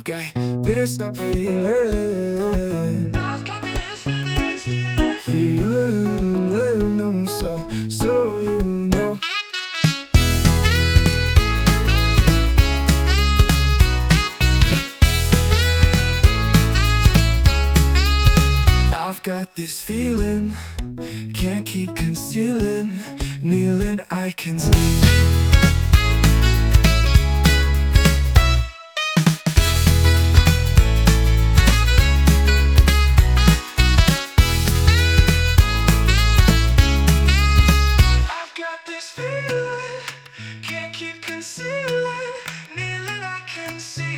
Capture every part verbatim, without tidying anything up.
I've got bittersweet feeling. I've got this feeling, so, so you know. I've got this feeling, can't keep concealing, kneeling I can see. I've got this feeling, can't keep concealing, kneeling I can see.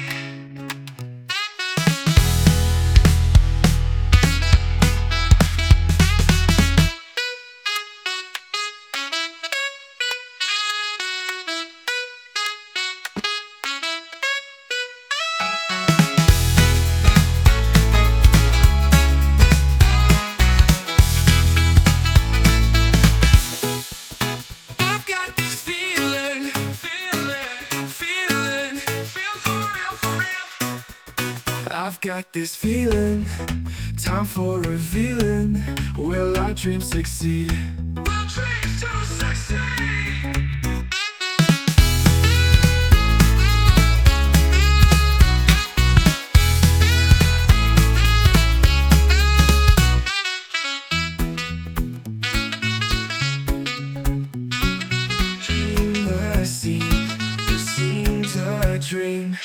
I've got this feeling, time for revealing. Will our dreams succeed? Will dreams to succeed? Dream the scene, the scene's a dream.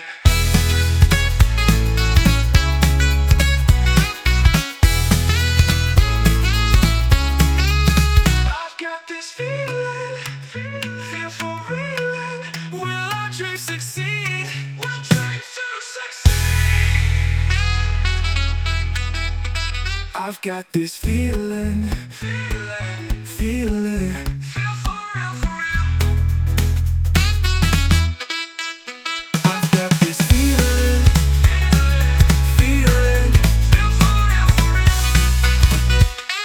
I've got this feeling, feeling, feeling. Feel for real, for real. I've got this feeling, feeling, feeling. Feel for real, for real.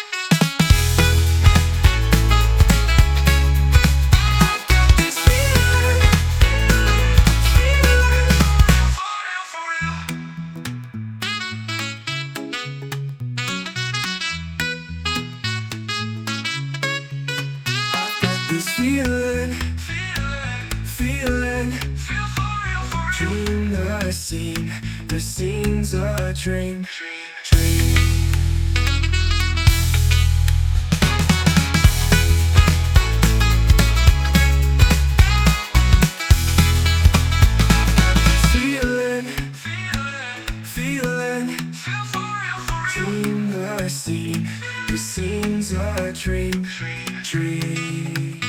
I've got this feeling, feeling, feeling. For real, for real. This feeling, feeling, feeling, feel for real, for real. Dream the scene, the scene's a dream, dream, dream. Feeling, feeling, feeling, feel for real, for real. Dream the scene, the scene's a dream, dream, dream.